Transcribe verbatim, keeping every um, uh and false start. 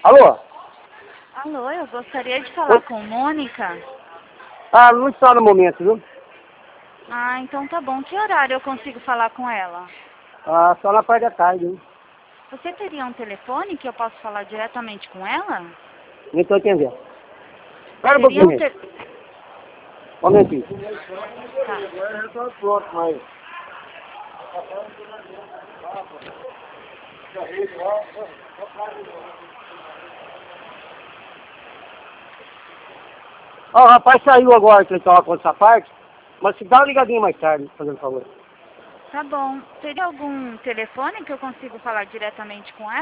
Alô? Alô, eu gostaria de falar com Mônica. Ah, não está no momento, viu? Ah, então tá bom. Que horário eu consigo falar com ela? Ah, só na parte da tarde, viu? Você teria um telefone que eu posso falar diretamente com ela? Nem estou entendendo. Espera um Teria um pouquinho. te... Um momentinho. Tá. Ó, o rapaz saiu agora que ele estava com essa parte, mas se dá uma ligadinha mais tarde, fazendo favor. Tá bom. Teria algum telefone que eu consigo falar diretamente com ela?